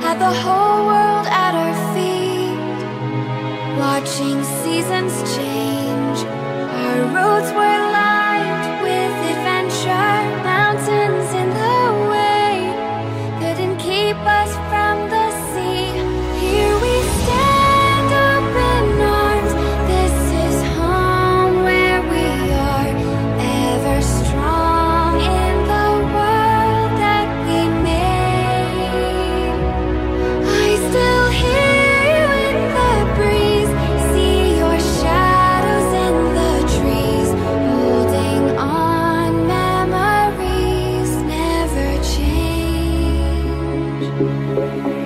Had the whole world at our feet, watching seasons change. Our roads were lined with adventure, mountains in the way couldn't keep us from the sea. Here we stand, open arms. This is home where we are, ever strong in the world that we made. I still hear you in the breeze, see your shadows in the trees, holding on, memories never change.